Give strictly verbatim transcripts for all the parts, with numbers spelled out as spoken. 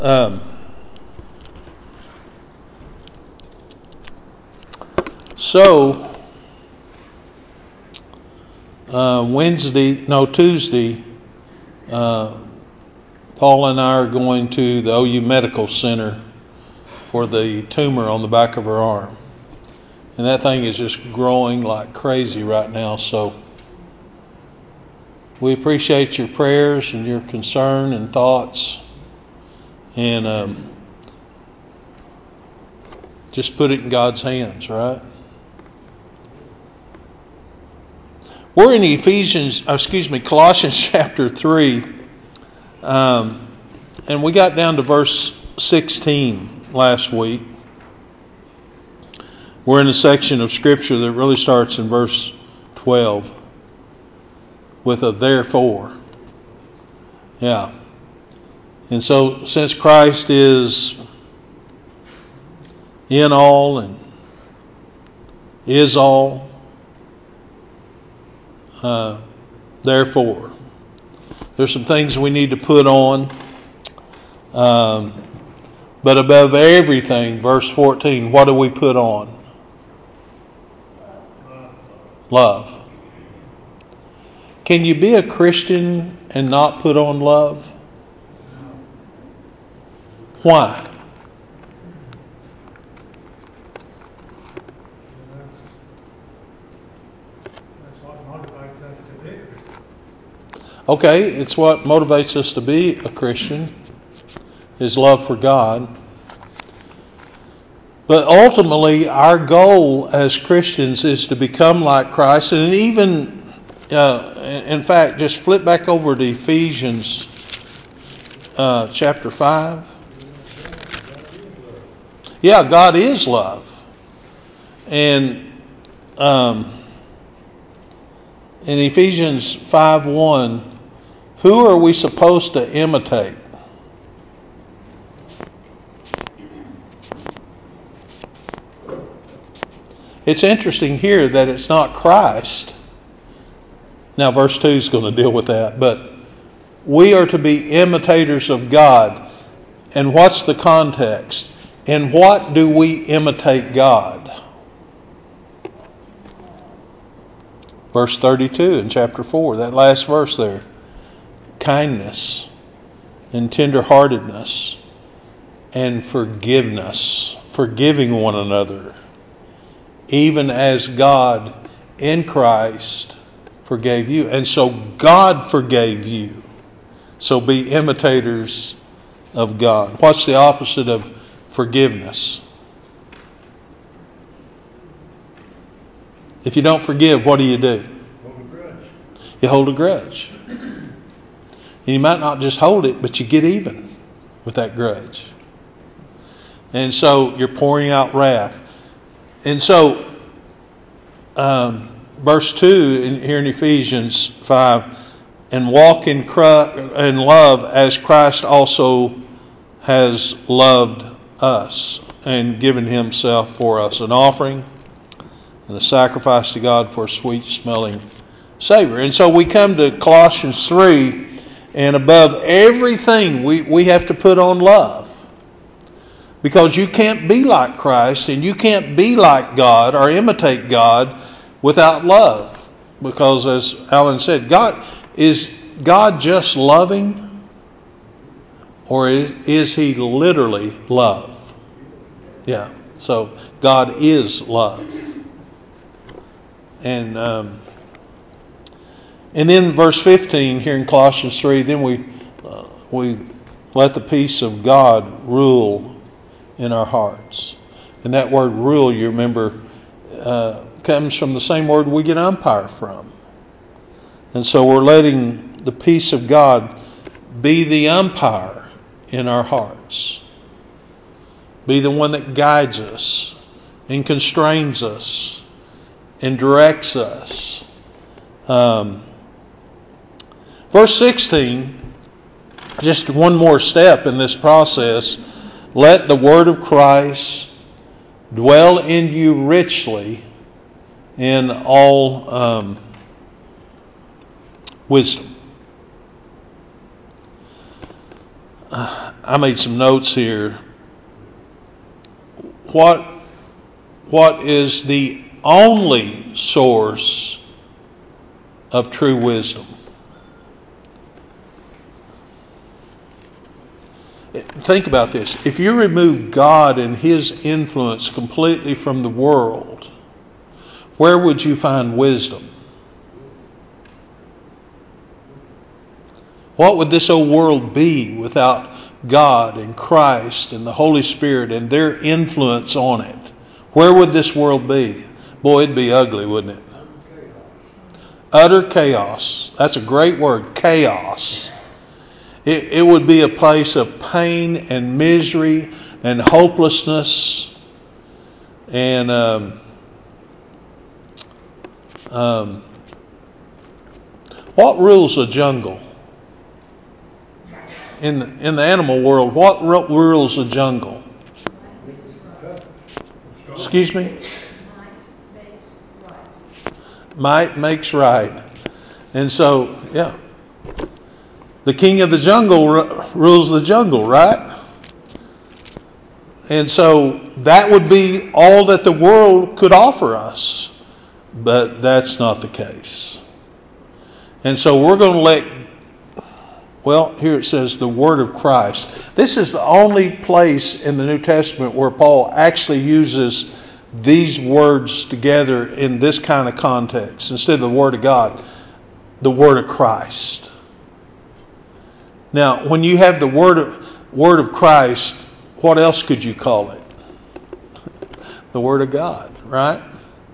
Um, so, uh, Wednesday, no, Tuesday, uh, Paul and I are going to the O U Medical Center for the tumor on the back of her arm. And that thing is just growing like crazy right now. So, we appreciate your prayers and your concern and thoughts. And um, just put it in God's hands, right? We're in Ephesians, excuse me, Colossians chapter three. Um, and we got down to verse sixteen last week. We're in a section of Scripture that really starts in verse twelve with a therefore. Yeah. And so, since Christ is in all and is all, uh, therefore, there's some things we need to put on. Um, but above everything, verse fourteen, what do we put on? Love. Can you be a Christian and not put on love? Why? Okay, it's what motivates us to be a Christian, is love for God. But ultimately, our goal as Christians is to become like Christ. And even, uh, in fact, just flip back over to Ephesians uh, chapter five. Yeah, God is love. And um, in Ephesians five one, who are we supposed to imitate? It's interesting here that it's not Christ. Now, verse two is going to deal with that. But we are to be imitators of God. And what's the context? In what do we imitate God? Verse thirty-two in chapter four, that last verse there. Kindness and tenderheartedness and forgiveness. Forgiving one another. Even as God in Christ forgave you. And so God forgave you. So be imitators of God. What's the opposite of forgiveness? If you don't forgive, what do you do? Hold a grudge. You hold a grudge. And you might not just hold it, but you get even with that grudge. And so you're pouring out wrath. And so, um, verse two in, here in Ephesians five, and walk in, Christ, in love as Christ also has loved us and given himself for us, an offering and a sacrifice to God for a sweet smelling savor. And so we come to Colossians three, and above everything we, we have to put on love. Because you can't be like Christ and you can't be like God or imitate God without love. Because as Alan said, God is God just loving, or is, is he literally love? Yeah. So God is love. And um, and then verse fifteen here in Colossians three, then we uh, we let the peace of God rule in our hearts. And that word rule, you remember, uh, comes from the same word we get umpire from. And so we're letting the peace of God be the umpire in our hearts. Be the one that guides us and constrains us and directs us. Um, verse sixteen, just one more step in this process. Let the word of Christ dwell in you richly in all um, wisdom. I made some notes here. What what is the only source of true wisdom? Think about this. If you remove God and His influence completely from the world, where would you find wisdom? What would this old world be without God and Christ and the Holy Spirit and their influence on it? Where would this world be? Boy, it'd be ugly, wouldn't it? Utter chaos. That's a great word, chaos. It, it would be a place of pain and misery and hopelessness. And um, um, what rules the jungle? In the, in the animal world, what rules the jungle? Excuse me? Might makes right. And so, yeah. The king of the jungle r- rules the jungle, right? And so that would be all that the world could offer us. But that's not the case. And so we're going to let, well, here it says the word of Christ. This is the only place in the New Testament where Paul actually uses these words together in this kind of context. Instead of the word of God, the word of Christ. Now, when you have the word of, word of Christ, what else could you call it? The word of God, right?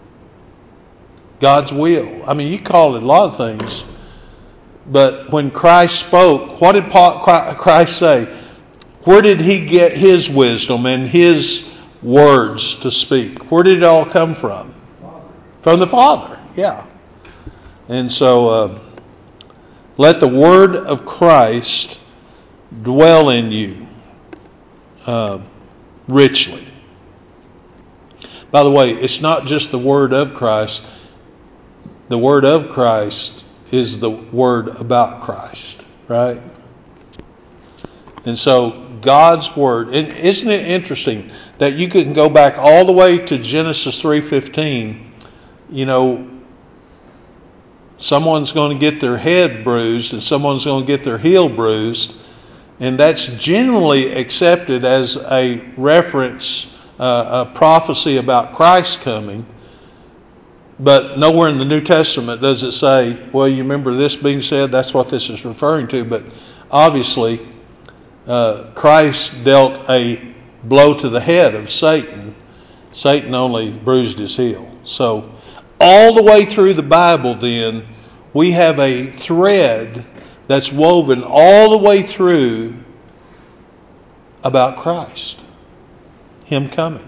God's will. I mean, you call it a lot of things. But when Christ spoke, what did Paul, Christ say? Where did He get His wisdom and His words to speak? Where did it all come from? From the Father, yeah. And so, uh, let the word of Christ dwell in you uh, richly. By the way, it's not just the word of Christ. The word of Christ is the word about Christ, right? And so God's word, and isn't it interesting that you can go back all the way to Genesis three fifteen, you know, someone's going to get their head bruised and someone's going to get their heel bruised, and that's generally accepted as a reference, uh, a prophecy about Christ coming. But nowhere in the New Testament does it say, well, you remember this being said, that's what this is referring to. But obviously, uh, Christ dealt a blow to the head of Satan. Satan only bruised his heel. So all the way through the Bible then, we have a thread that's woven all the way through about Christ, Him coming.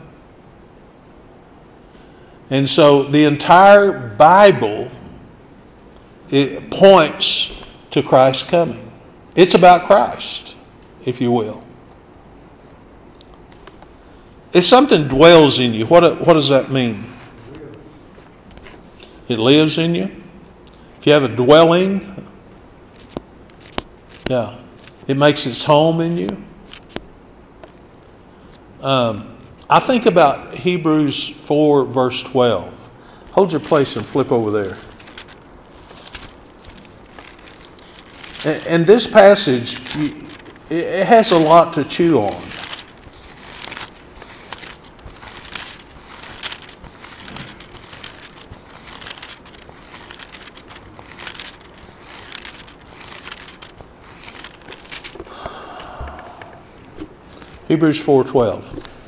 And so the entire Bible, it points to Christ coming. It's about Christ, if you will. If something dwells in you, what, what does that mean? It lives in you. If you have a dwelling, yeah, it makes its home in you. Um, I think about Hebrews four, verse twelve. Hold your place and flip over there. And, and this passage, it has a lot to chew on. Hebrews four twelve.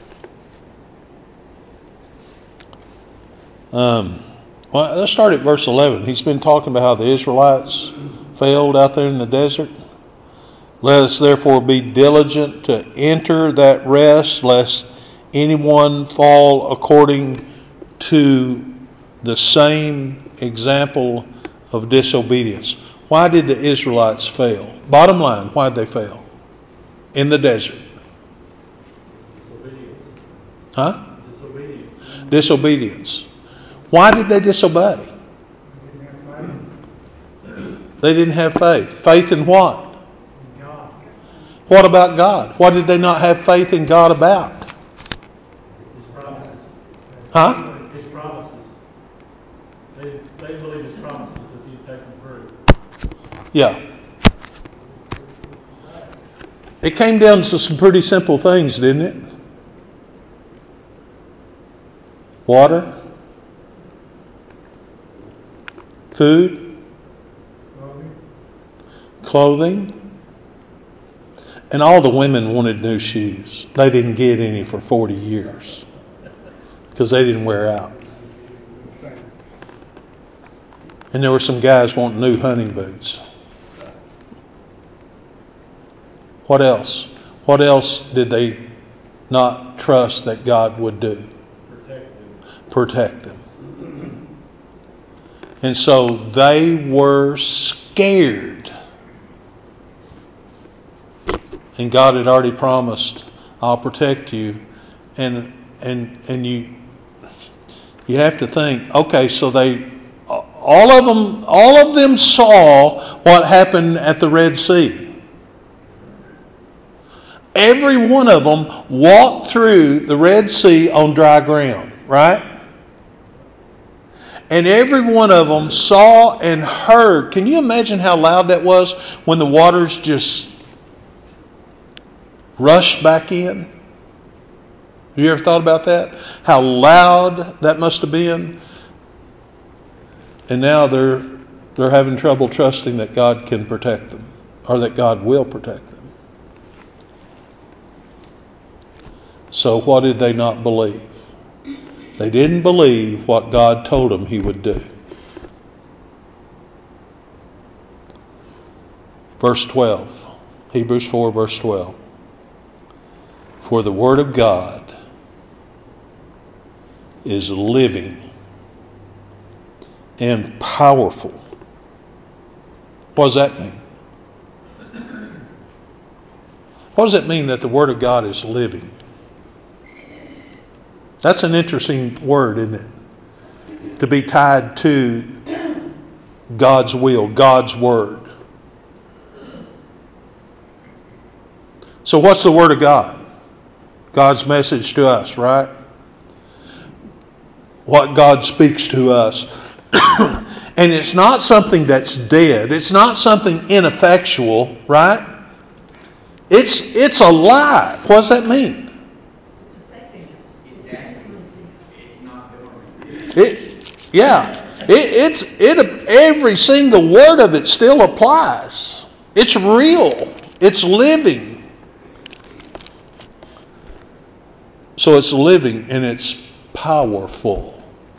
Um, well, let's start at verse eleven. He's been talking about how the Israelites failed out there in the desert. Let us therefore be diligent to enter that rest, lest anyone fall according to the same example of disobedience. Why did the Israelites fail? Bottom line, why did they fail? In the desert. Huh? Disobedience. Disobedience. Why did they disobey? They didn't have faith. Faith in what? God. What about God? What did they not have faith in God about? His promises. Huh? His promises. They, they believe His promises that He'd take them through. Yeah. It came down to some pretty simple things, didn't it? Water, food, clothing, and all the women wanted new shoes. They didn't get any for forty years because they didn't wear out. And there were some guys wanting new hunting boots. What else? What else did they not trust that God would do? Protect them. Protect them. And so they were scared. And God had already promised, I'll protect you. And and and you you have to think, okay, so they all of them all of them saw what happened at the Red Sea. Every one of them walked through the Red Sea on dry ground, right? And every one of them saw and heard. Can you imagine how loud that was when the waters just rushed back in? Have you ever thought about that? How loud that must have been? And now they're they're having trouble trusting that God can protect them, or that God will protect them. So what did they not believe? They didn't believe what God told them He would do. Verse twelve. Hebrews four, verse twelve. For the Word of God is living and powerful. What does that mean? What does it mean that the Word of God is living? That's an interesting word, isn't it? To be tied to God's will, God's Word. So what's the Word of God? God's message to us, right? What God speaks to us. And it's not something that's dead. It's not something ineffectual, right? It's it's alive. What does that mean? It, yeah, it, it's it. Every single word of it still applies. It's real. It's living. So it's living and it's powerful.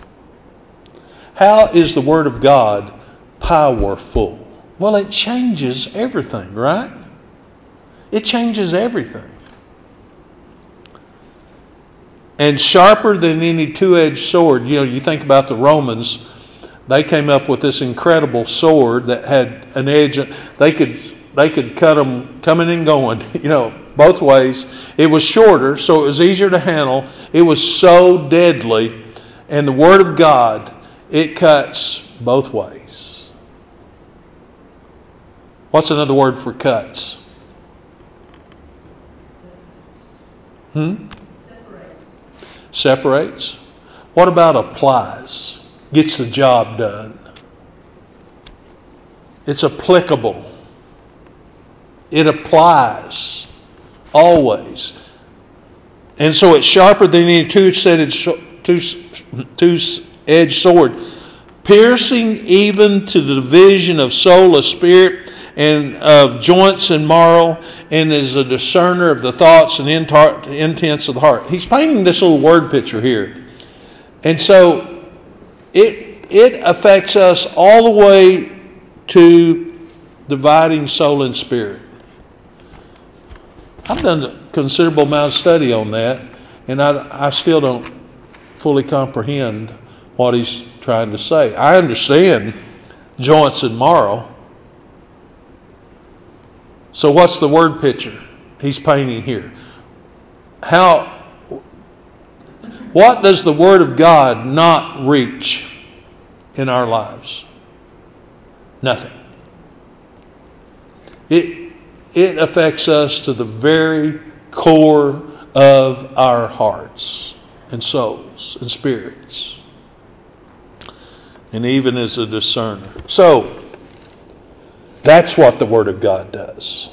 How is the Word of God powerful? Well, it changes everything, right? It changes everything. And sharper than any two-edged sword. You know, you think about the Romans, they came up with this incredible sword that had an edge. They could they could cut them coming and going, you know, both ways. It was shorter, so it was easier to handle. It was so deadly. And the Word of God, it cuts both ways. What's another word for cuts? Hmm? Separates. What about applies? Gets the job done. It's applicable. It applies always. And so it's sharper than any two-edged sword, piercing even to the division of soul, of spirit, and of joints and marrow, and is a discerner of the thoughts and intents of the heart. He's painting this little word picture here. And so it it affects us all the way to dividing soul and spirit. I've done a considerable amount of study on that, and I, I still don't fully comprehend what he's trying to say. I understand joints and marrow. So what's the word picture he's painting here? How, what does the Word of God not reach in our lives? Nothing. It it affects us to the very core of our hearts and souls and spirits, and even as a discerner. So, that's what the Word of God does.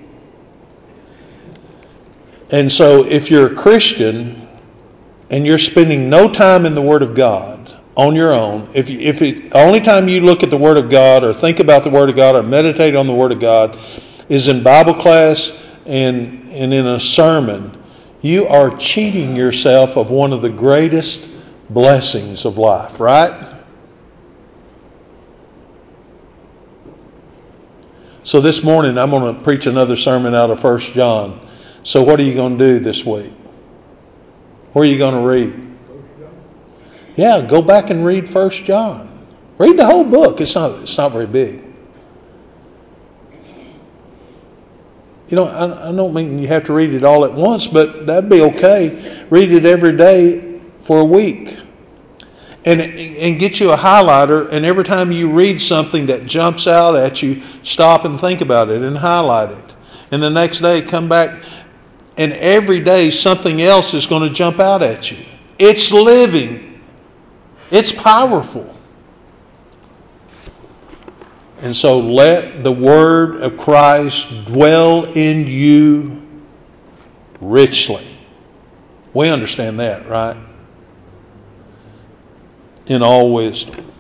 And so, if you're a Christian and you're spending no time in the Word of God on your own, if you, if it, the only time you look at the Word of God or think about the Word of God or meditate on the Word of God is in Bible class and, and in a sermon, you are cheating yourself of one of the greatest blessings of life, right? So this morning I'm going to preach another sermon out of First John. So what are you going to do this week? What are you going to read? Yeah, go back and read First John. Read the whole book. It's not it's not very big. You know, I, I don't mean you have to read it all at once, but that'd be okay. Read it every day for a week. And, and get you a highlighter, and every time you read something that jumps out at you, stop and think about it and highlight it. And the next day come back, and every day something else is going to jump out at you. It's living. It's powerful. And so let the Word of Christ dwell in you richly. We understand that, right? In all wisdom.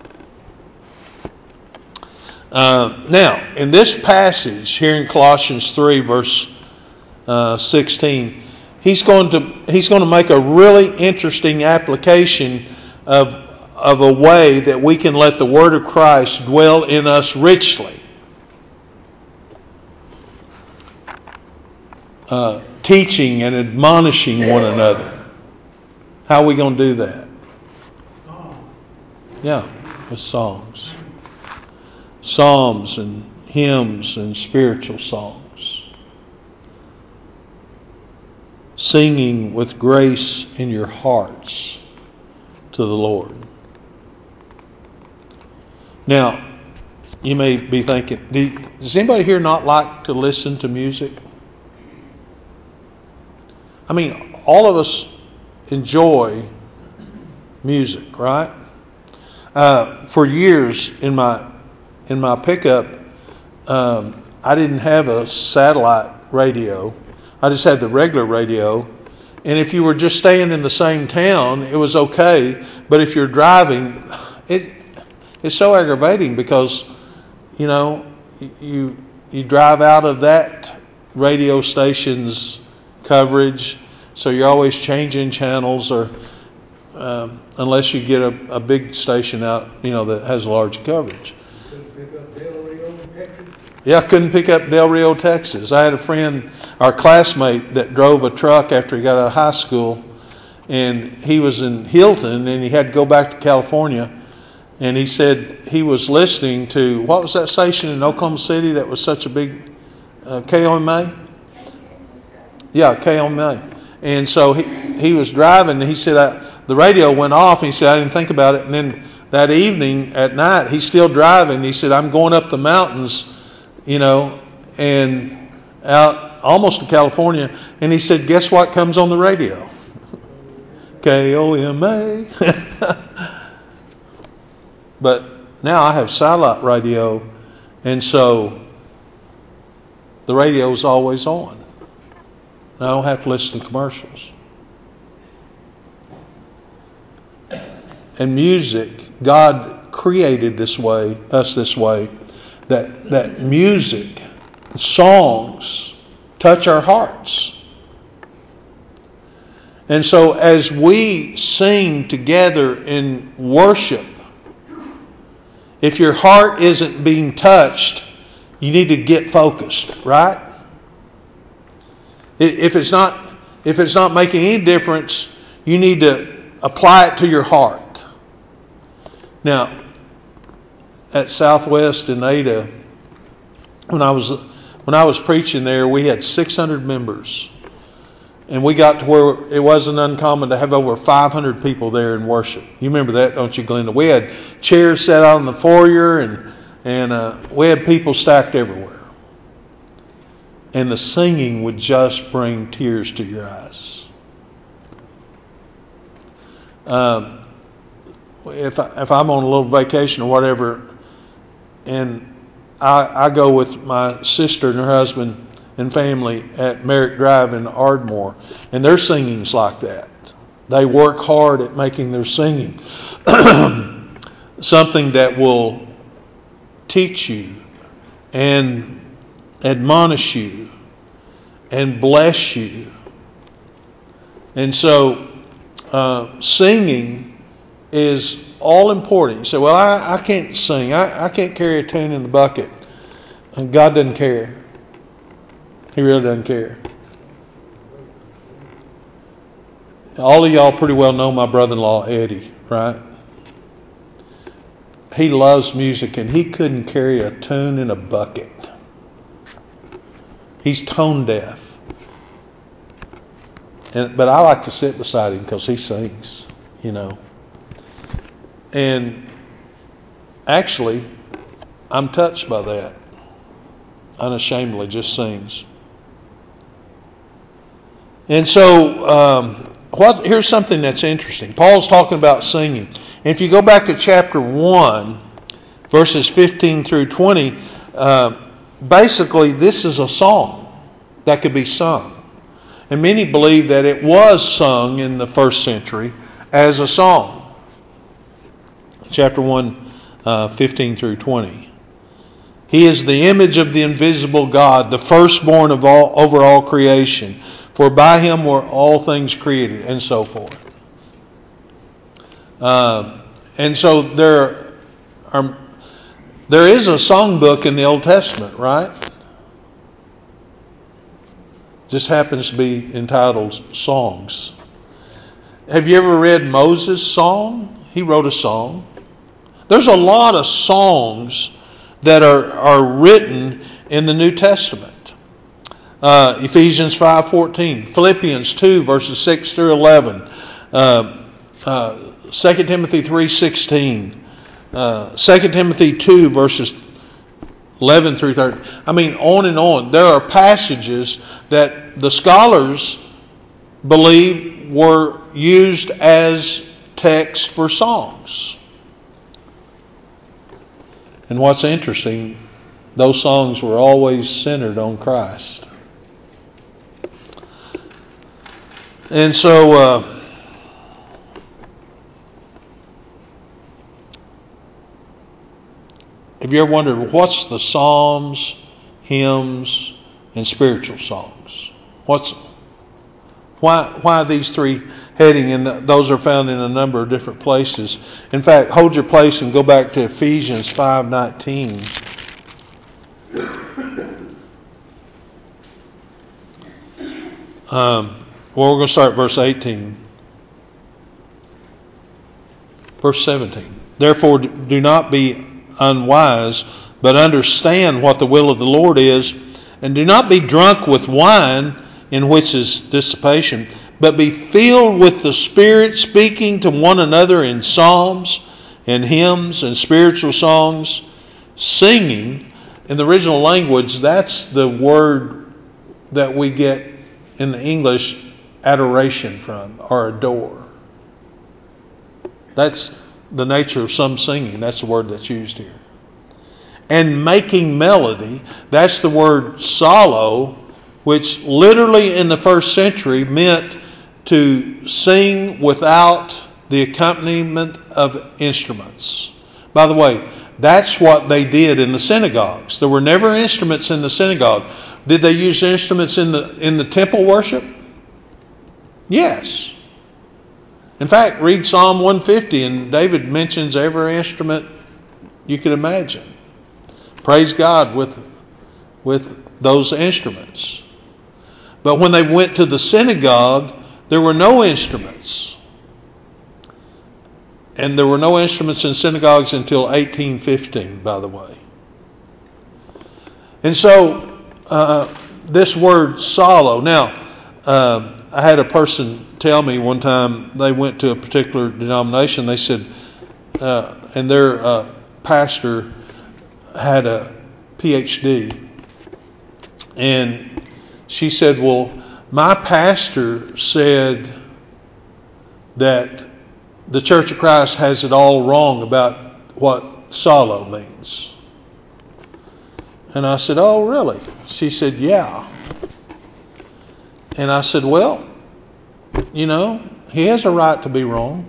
Uh, now, in this passage here in Colossians three, verse uh, sixteen, he's going to he's going to make a really interesting application of of a way that we can let the Word of Christ dwell in us richly. Uh, teaching and admonishing one another. How are we going to do that? Yeah, with songs. Psalms and hymns and spiritual songs. Singing with grace in your hearts to the Lord. Now, you may be thinking, does anybody here not like to listen to music? I mean, all of us enjoy music, right? Uh, for years in my in my pickup, um, I didn't have a satellite radio. I just had the regular radio. And if you were just staying in the same town, it was okay. But if you're driving, it it's so aggravating because, you know, you you drive out of that radio station's coverage, so you're always changing channels, or um, unless you get a, a big station out, you know, that has large coverage. Pick up Del Rio, Texas? Yeah, I couldn't pick up Del Rio, Texas. I had a friend, our classmate, that drove a truck after he got out of high school, and he was in Hilton, and he had to go back to California. And he said he was listening to, what was that station in Oklahoma City that was such a big, uh, K O M A? Yeah, K O M A. And so he he was driving, and he said, I, the radio went off, and he said, I didn't think about it. And then that evening, at night, he's still driving. He said, I'm going up the mountains, you know, and out almost to California. And he said, guess what comes on the radio? K O M A. But now I have satellite radio, and so the radio is always on. I don't have to listen to commercials. And music, God created this way, us this way, that that music, songs, touch our hearts. And so as we sing together in worship, if your heart isn't being touched, you need to get focused, right? If it's not, if it's not making any difference, you need to apply it to your heart. Now, at Southwest in Ada, when I was when I was preaching there, we had six hundred members, and we got to where it wasn't uncommon to have over five hundred people there in worship. You remember that, don't you, Glenda? We had chairs set out in the foyer, and and uh, we had people stacked everywhere. and the singing would just bring tears to your eyes. Um, if I, if I'm on a little vacation or whatever, and I, I go with my sister and her husband and family at Merrick Drive in Ardmore, and their singing's like that. They work hard at making their singing something that will teach you and admonish you and bless you. And so uh, singing is all important. You say, well, I, I can't sing. I, I can't carry a tune in the bucket. And God doesn't care. He really doesn't care. All of y'all pretty well know my brother-in-law, Eddie, right? He loves music, and he couldn't carry a tune in a bucket. He's tone deaf. And, but I like to sit beside him because he sings, you know. And actually, I'm touched by that. Unashamedly, just sings. And so, um, what, here's something that's interesting. Paul's talking about singing. And if you go back to chapter one, verses fifteen through twenty, uh, basically this is a song that could be sung. And many believe that it was sung in the first century as a song. Chapter one, uh, fifteen through twenty. He is the image of the invisible God, the firstborn of all over all creation. For by him were all things created, and so forth. Uh, and so there are, there is a songbook in the Old Testament, right? Just happens to be entitled Songs. Have you ever read Moses' song? He wrote a song. There's a lot of songs that are, are written in the New Testament. Uh, Ephesians five fourteen, Philippians two verses six through eleven, uh, uh, Second Timothy three sixteen, uh, Second Timothy two verses eleven through thirteen. I mean, on and on. There are passages that the scholars believe were used as text for songs. And what's interesting, those songs were always centered on Christ. And so, uh, have you ever wondered what's the psalms, hymns, and spiritual songs? What's why why these three heading? And those are found in a number of different places. In fact, hold your place and go back to Ephesians five nineteen. Um, well, we're going to start at verse eighteen. Verse seventeen. Therefore, do not be unwise, but understand what the will of the Lord is, and do not be drunk with wine, in which is dissipation, but be filled with the Spirit, speaking to one another in psalms and hymns and spiritual songs, singing. In the original language, that's the word that we get in the English adoration from, or adore. That's the nature of some singing. That's the word that's used here. And making melody, that's the word psallo, which literally in the first century meant to sing without the accompaniment of instruments. By the way, that's what they did in the synagogues. There were never instruments in the synagogue. Did they use instruments in the in the temple worship? Yes. In fact, read Psalm one fifty, and David mentions every instrument you could imagine. Praise God with, with those instruments. But when they went to the synagogue, there were no instruments. And there were no instruments in synagogues until eighteen fifteen, by the way. And so, uh, this word psallo. Now, uh, I had a person tell me one time, they went to a particular denomination. They said, uh, and their uh, pastor had a P H D. And she said, well, my pastor said that the Church of Christ has it all wrong about what solo means. And I said, oh, really? She said, yeah. And I said, well, you know, he has a right to be wrong.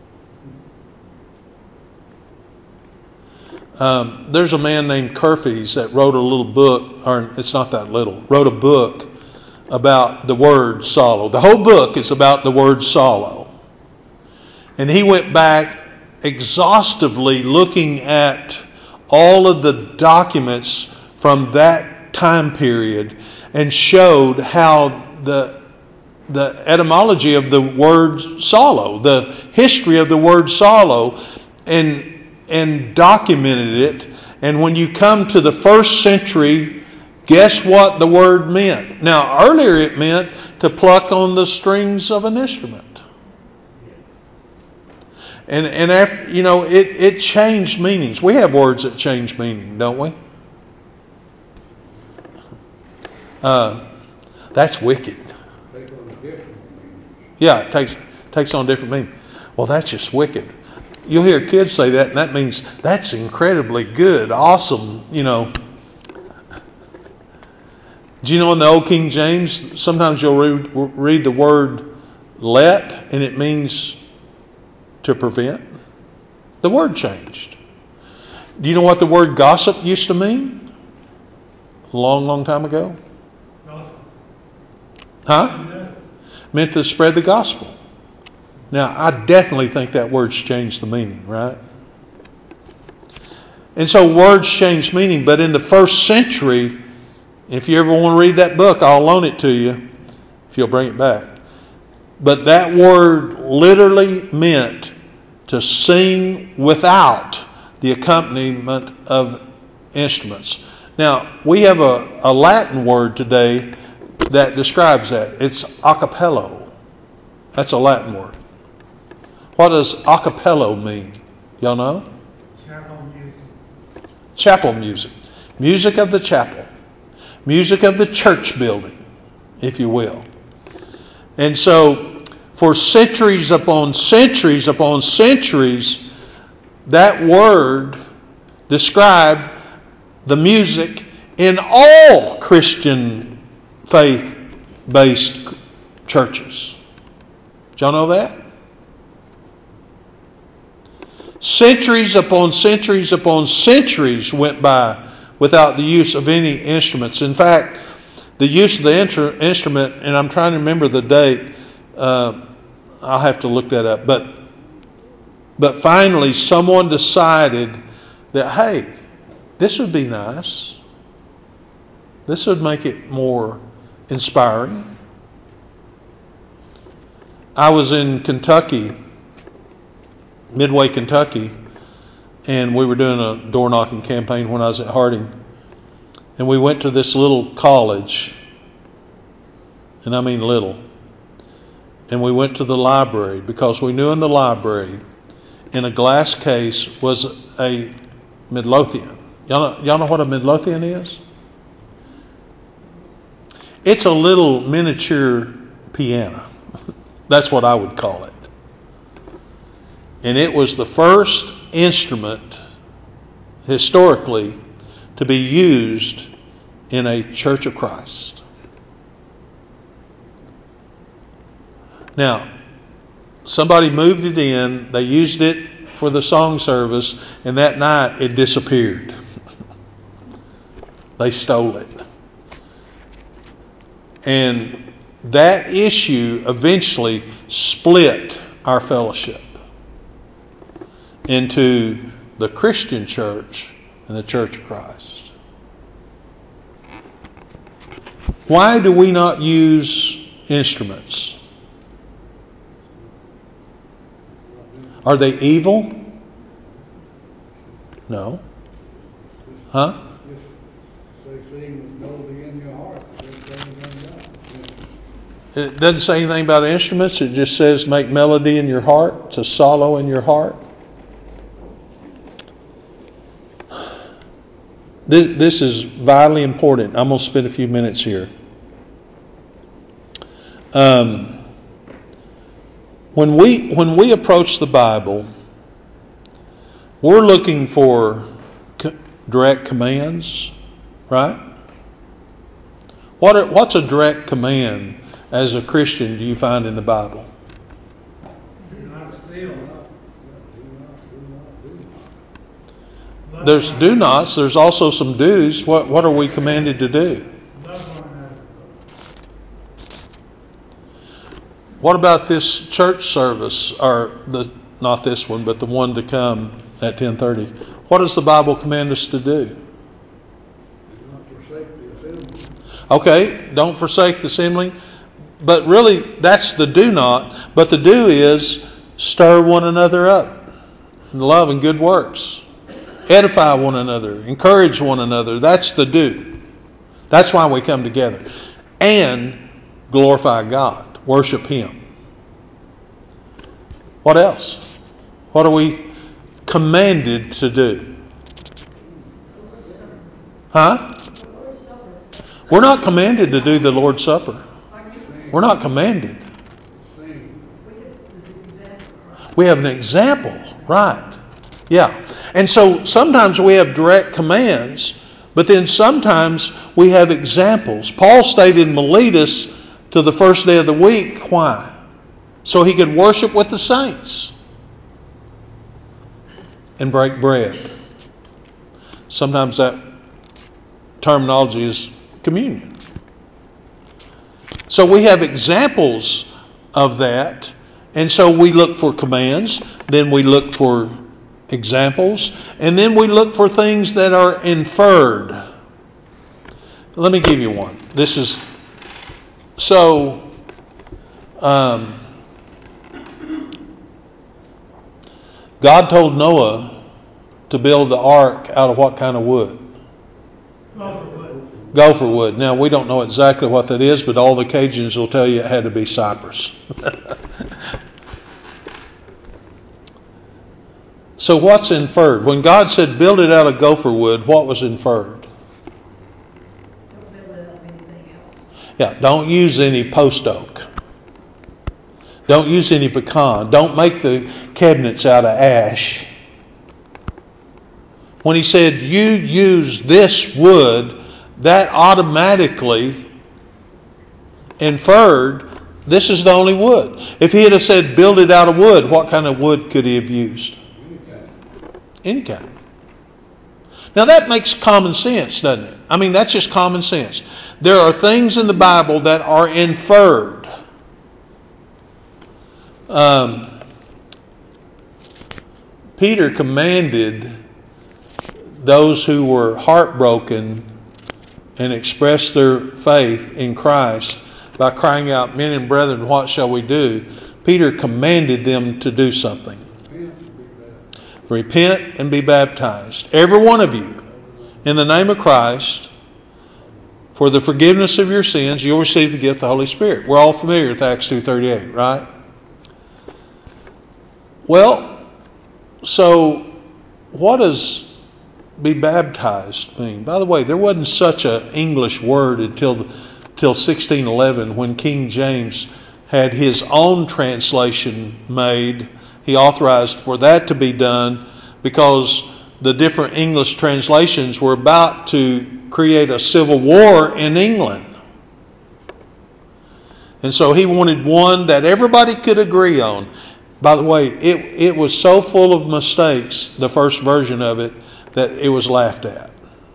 Um, there's a man named Kerfees that wrote a little book, or it's not that little, wrote a book about the word solo. The whole book is about the word solo. And he went back exhaustively looking at all of the documents from that time period and showed how the the etymology of the word solo, the history of the word solo, and and documented it. And when you come to the first century, guess what the word meant? Now, earlier it meant to pluck on the strings of an instrument. And and after, you know, it, it changed meanings. We have words that change meaning, don't we? Uh, that's wicked. Yeah, it takes takes on different meaning. Well, that's just wicked. You'll hear kids say that, and that means that's incredibly good, awesome, you know. Do you know in the Old King James, sometimes you'll read, read the word let, and it means to prevent? The word changed. Do you know what the word gossip used to mean? A long, long time ago? Huh? Meant to spread the gospel. Now, I definitely think that word's changed the meaning, right? And so words change meaning, but in the first century, if you ever want to read that book, I'll loan it to you if you'll bring it back. But that word literally meant to sing without the accompaniment of instruments. Now, we have a, a Latin word today that describes that. It's a cappello. That's a Latin word. What does a cappello mean? Y'all know? Chapel music. Chapel music. Music of the chapel. Music of the church building, if you will. And so, for centuries upon centuries upon centuries, that word described the music in all Christian faith-based churches. Did y'all know that? Centuries upon centuries upon centuries went by without the use of any instruments. In fact, the use of the inter- instrument, and I'm trying to remember the date, uh, I'll have to look that up, but but finally someone decided that, hey, this would be nice. This would make it more inspiring. I was in Kentucky, Midway, Kentucky, and we were doing a door knocking campaign when I was at Harding. And we went to this little college, and I mean little. And we went to the library because we knew in the library, in a glass case, was a Midlothian. Y'all know, y'all know what a Midlothian is? It's a little miniature piano. That's what I would call it. And it was the first instrument historically to be used in a Church of Christ. Now, somebody moved it in, they used it for the song service, and that night it disappeared. They stole it. And that issue eventually split our fellowship into the Christian church and the Church of Christ. Why do we not use instruments? Are they evil? No. Huh? It doesn't say anything about instruments. It just says make melody in your heart, to solo in your heart. This, this is vitally important. I'm going to spend a few minutes here. Um, when we when we approach the Bible, we're looking for co- direct commands, right? What are, what's a direct command as a Christian do you find in the Bible? Do not steal. There's do nots. There's also some do's. What what are we commanded to do? Love one another. What about this church service, or the not this one, but the one to come at ten thirty? What does the Bible command us to do? Do not forsake the assembly. Okay, don't forsake the assembly. But really, that's the do not. But the do is stir one another up in love and good works. Edify one another. Encourage one another. That's the do. That's why we come together. And glorify God. Worship Him. What else? What are we commanded to do? Huh? We're not commanded to do the Lord's Supper. We're not commanded. We have an example, right? Yeah. And so sometimes we have direct commands, but then sometimes we have examples. Paul stayed in Miletus to the first day of the week. Why? So he could worship with the saints and break bread. Sometimes that terminology is communion. So we have examples of that. And so we look for commands, then we look for examples, and then we look for things that are inferred. Let me give you one. This is so um, God told Noah to build the ark out of what kind of wood? Gopher wood. Gopher wood. Now, we don't know exactly what that is, but all the Cajuns will tell you it had to be cypress. So what's inferred? When God said build it out of gopher wood, what was inferred? Don't build it up anything else. Yeah, don't use any post oak. Don't use any pecan. Don't make the cabinets out of ash. When he said you use this wood, that automatically inferred this is the only wood. If he had said build it out of wood, what kind of wood could he have used? Any kind. Now that makes common sense, doesn't it? I mean, that's just common sense. There are things in the Bible that are inferred. Um, Peter commanded those who were heartbroken and expressed their faith in Christ by crying out, "Men and brethren, what shall we do?" Peter commanded them to do something. Repent and be baptized, every one of you, in the name of Christ, for the forgiveness of your sins. You'll receive the gift of the Holy Spirit. We're all familiar with Acts two thirty-eight, right? Well, so what does be baptized mean? By the way, there wasn't such an English word until until sixteen eleven, when King James had his own translation made. He authorized for that to be done because the different English translations were about to create a civil war in England. And so he wanted one that everybody could agree on. By the way, it, it was so full of mistakes, the first version of it, that it was laughed at.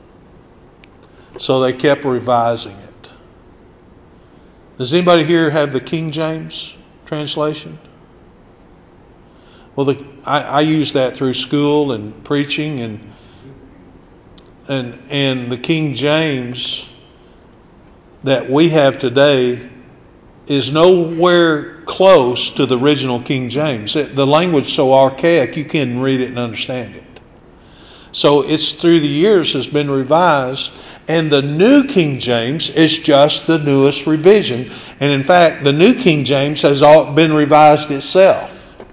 So they kept revising it. Does anybody here have the King James translation? Well, the, I, I use that through school and preaching, and and and the King James that we have today is nowhere close to the original King James. It, the language is so archaic you can't read it and understand it. So it's through the years has been revised, and the New King James is just the newest revision. And in fact, the New King James has all been revised itself.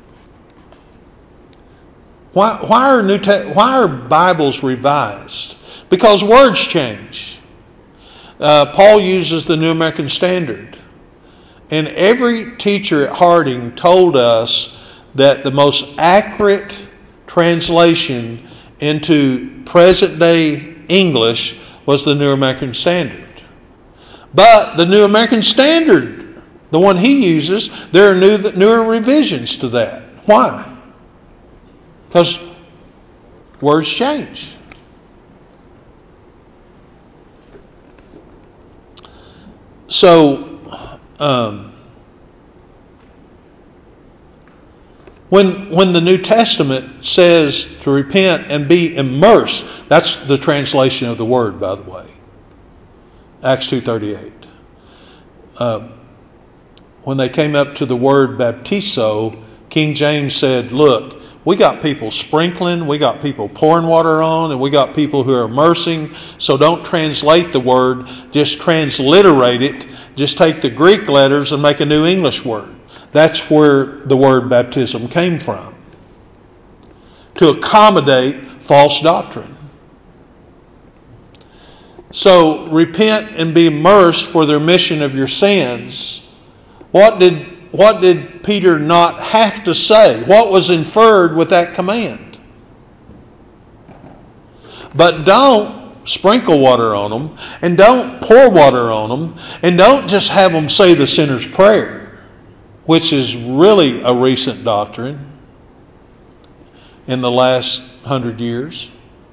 Why, why are New why are Bibles revised? Because words change. Uh, Paul uses the New American Standard, And every teacher at Harding told us that the most accurate translation into present day English was the New American Standard. But the New American Standard, the one he uses, there are new, newer revisions to that. Why? Because words change. So, um, when when the New Testament says to repent and be immersed, that's the translation of the word, by the way. Acts two thirty-eight. Uh, when they came up to the word baptizo, King James said, look, we got people sprinkling, we got people pouring water on, and we got people who are immersing. So don't translate the word, just transliterate it. Just take the Greek letters and make a new English word. That's where the word baptism came from. To accommodate false doctrine. So repent and be immersed for the remission of your sins. What did what did Peter not have to say? What was inferred with that command? But don't sprinkle water on them, and don't pour water on them, and don't just have them say the sinner's prayer, which is really a recent doctrine in the last hundred years.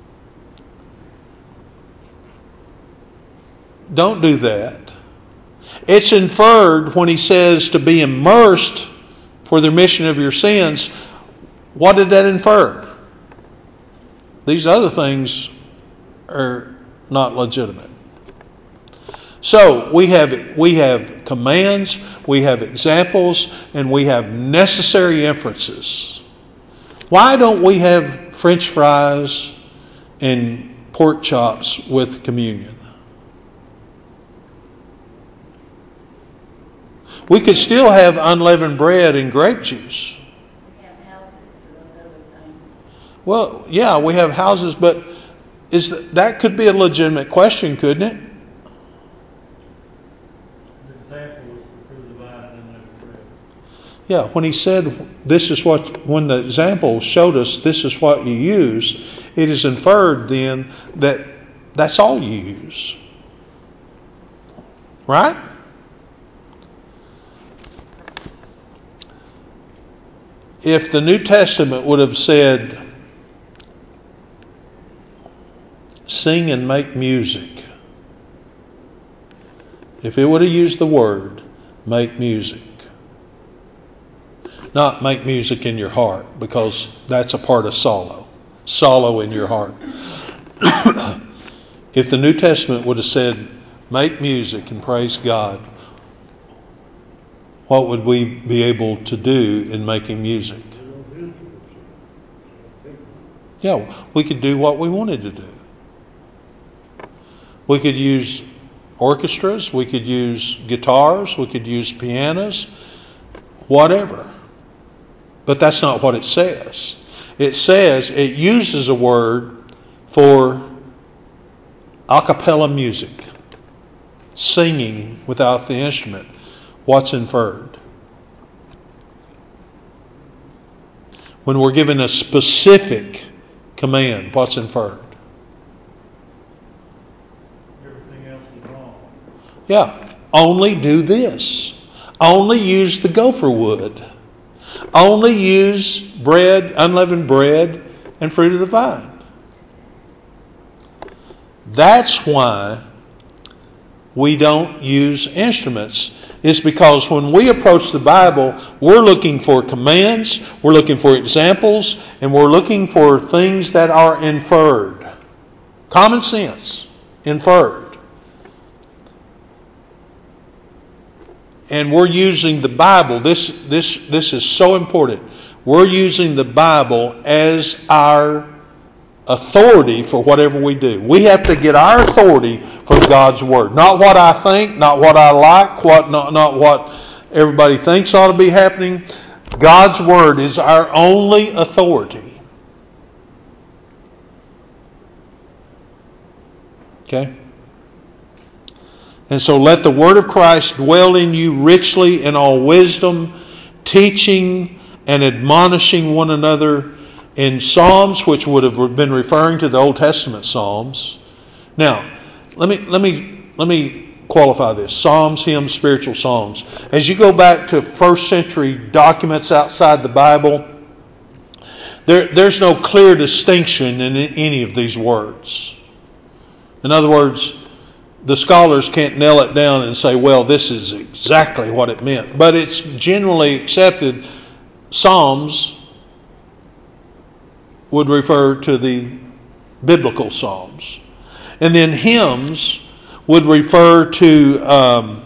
Don't do that. It's inferred when he says to be immersed for the remission of your sins. What did that infer? These other things are not legitimate. So we have we have commands, we have examples, and we have necessary inferences. Why don't we have French fries and pork chops with communion? We could still have unleavened bread and grape juice. We have houses for those other things. Well, yeah, we have houses, but is that, that could be a legitimate question, couldn't it? The example was the fruit of the vine and unleavened bread. Yeah, when he said this is what, when the example showed us this is what you use, it is inferred then that that's all you use. Right? If the New Testament would have said, sing and make music, if it would have used the word, make music, not make music in your heart, because that's a part of sorrow, sorrow in your heart. If the New Testament would have said, make music and praise God, what would we be able to do in making music? Yeah, we could do what we wanted to do. We could use orchestras, we could use guitars, we could use pianos, whatever. But that's not what it says. It says, it uses a word for a cappella music, singing without the instrument. What's inferred? When we're given a specific command, what's inferred? Everything else is wrong. Yeah, only do this. Only use the gopher wood. Only use bread, unleavened bread, and fruit of the vine. That's why we don't use instruments. It's because when we approach the Bible, we're looking for commands, we're looking for examples, and we're looking for things that are inferred. Common sense, inferred. And we're using the Bible. This, this, this is so important. We're using the Bible as our authority for whatever we do. We have to get our authority from God's Word. Not what I think, not what I like, what not, not what everybody thinks ought to be happening. God's Word is our only authority. Okay? And so let the word of Christ dwell in you richly in all wisdom, teaching and admonishing one another in psalms, which would have been referring to the Old Testament psalms. Now, let me let me let me qualify this: psalms, hymns, spiritual songs. As you go back to first century documents outside the Bible, there, there's no clear distinction in any of these words. In other words, the scholars can't nail it down and say, well, this is exactly what it meant. But it's generally accepted. Psalms would refer to the biblical psalms. And then hymns would refer to um,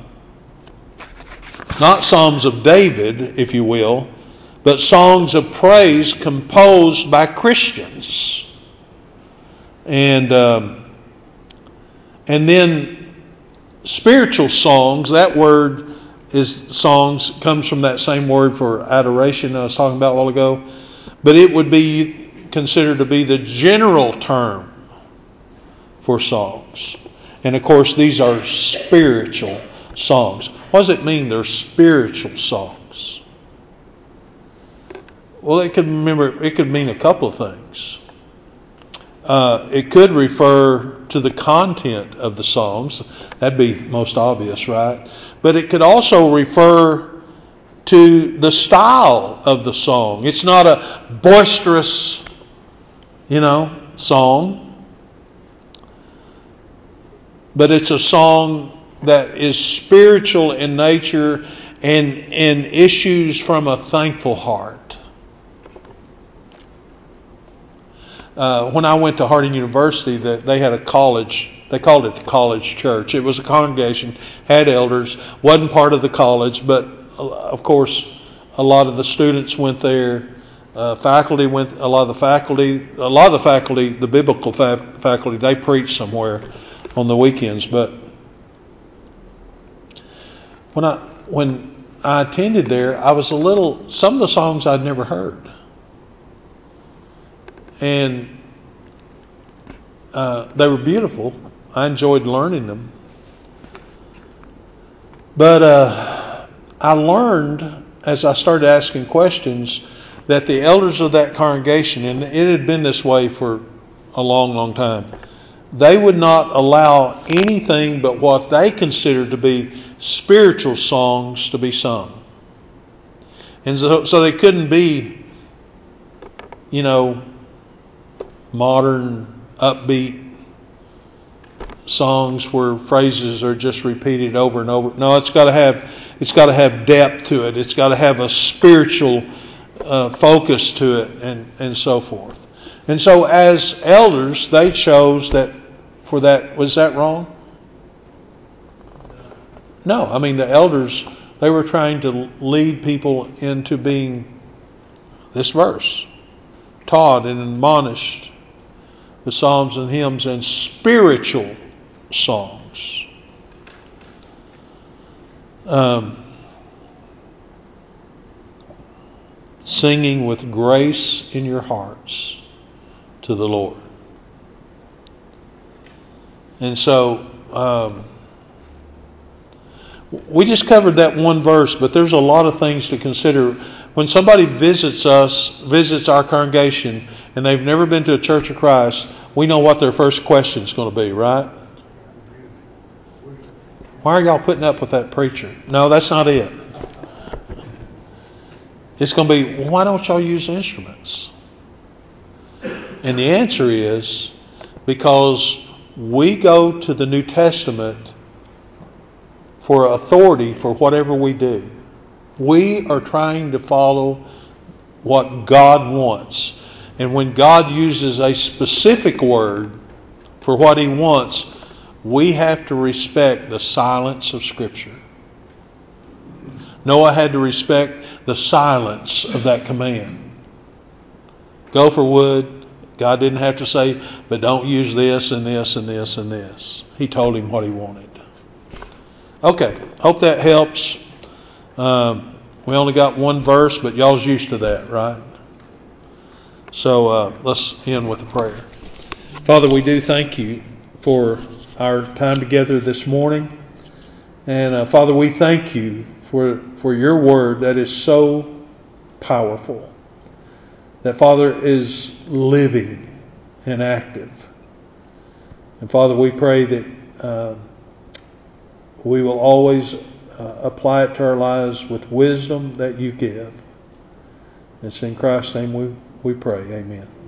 not psalms of David, if you will, but songs of praise composed by Christians. And um, and then spiritual songs, that word is songs, comes from that same word for adoration I was talking about a while ago. But it would be considered to be the general term for songs. And of course, these are spiritual songs. What does it mean they're spiritual songs? Well, it could remember it could mean a couple of things. Uh, it could refer to the content of the songs. That'd be most obvious, right? But it could also refer to the style of the song. It's not a boisterous, you know, song, but it's a song that is spiritual in nature and, and issues from a thankful heart. Uh, when I went to Harding University, that they had a college. They called it the college church. It was a congregation, had elders, wasn't part of the college, but of course, a lot of the students went there. Uh, faculty went. A lot of the faculty, a lot of the faculty, the biblical fa- faculty, they preached somewhere on the weekends. But when I when I attended there, I was a little. Some of the songs I'd never heard. And uh, they were beautiful. I enjoyed learning them. But uh, I learned, as I started asking questions, that the elders of that congregation, and it had been this way for a long, long time, they would not allow anything but what they considered to be spiritual songs to be sung. And so, so they couldn't be, you know, modern, upbeat songs where phrases are just repeated over and over. No, it's got to have it's got to have depth to it. It's got to have a spiritual uh, focus to it, and and so forth. And so, as elders, they chose that for that. Was that wrong? No, I mean the elders, they were trying to lead people into being this verse, taught and admonished the psalms and hymns and spiritual songs. Um, singing with grace in your hearts to the Lord. And so um, we just covered that one verse, but there's a lot of things to consider. When somebody visits us, visits our congregation, and they've never been to a Church of Christ, we know what their first question is going to be, right? Why are y'all putting up with that preacher? No, that's not it. It's going to be, why don't y'all use instruments? And the answer is because we go to the New Testament for authority for whatever we do. We are trying to follow what God wants. And when God uses a specific word for what He wants, we have to respect the silence of Scripture. Noah had to respect the silence of that command. Go for wood. God didn't have to say, but don't use this and this and this and this. He told him what He wanted. Okay, hope that helps. Um, we only got one verse, but y'all's used to that, right? So uh, let's end with a prayer. Father, we do thank You for our time together this morning. And uh, Father, we thank you for, for your word that is so powerful. That, Father, is living and active. And Father, we pray that uh, we will always uh, apply it to our lives with wisdom that you give. It's in Christ's name we, we pray. Amen.